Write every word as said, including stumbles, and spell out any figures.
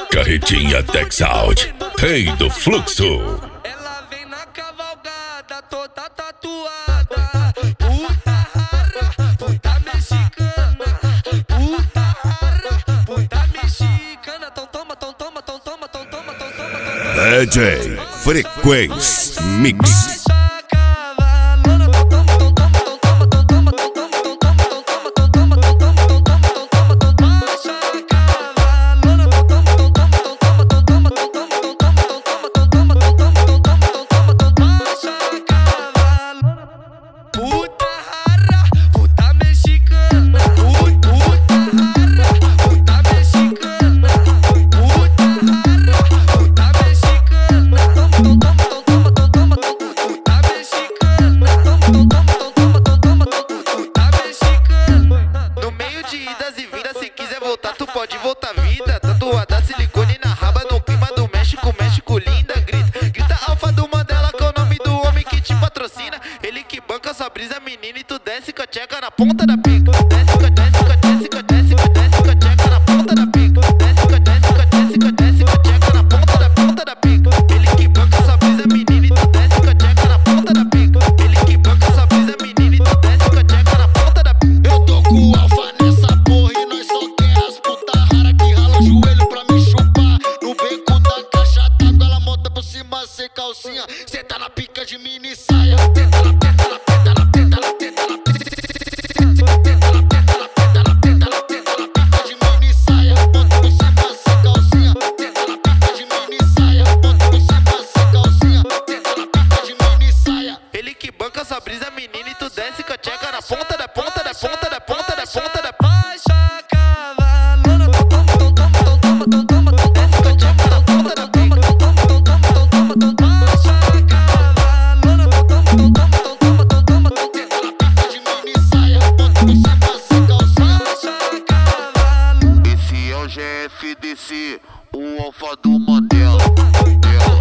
Carretinha Texaut, rei do fluxo. Ela vem na cavalgada, toda tatuada. Puta rara, puta mexicana. Puta rara, puta mexicana. Tom toma, tom toma, tom toma, tom toma, tom toma, tom toma. D J Frequência Mix. Tu pode voltar vida, tatuada silicone na raba, no clima do México, México linda, grita, grita alfa do Mandela, que é o nome do homem que te patrocina, ele que banca sua brisa, menina, e tu desce com a tcheca na ponta da pica, desce com a desce com a desce com a desce com a desce com a tcheca na ponta da pica, desce com a desce com a desce com a desce com a tcheca na ponta da ponta da pica, ele que banca sua brisa, menina, e tu desce com a tcheca na ponta da pica, ele que banca sua brisa, menina, e tu desce com a tcheca na ponta da pica. Eu tô com o alfa nessa porra e nós só quer as puta rara que rala o joelho pra me chupar. No beco da caixa d'água ela monta por cima sem calcinha, cê tá na pica de mini saia. Tenta na tenta na tenta na tenta na tenta na tenta na tenta na tenta na tenta na tenta na pica de mini saia, monta por cima sem calcinha. Tenta na pica de mini saia, monta por cima sem calcinha. Tenta na pica de mini saia. Ele que banca sua brisa, menina, e tu desce com a tcheca na ponta da ponta da ponta da ponta da ponta da baixa cavalona. Tom toma, tom toma, tom toma, tom toma, tom desce com a tcheca na ponta da pica. Tom toma, tom toma, tom toma, tom baixa cavalona. Tom toma, tom toma, tom toma, tom toma, tom Tenta na pica de mini saia, monta por cima sem calcinha. baixa cavalona. Esse é o G F D C, o alfa do Mandela.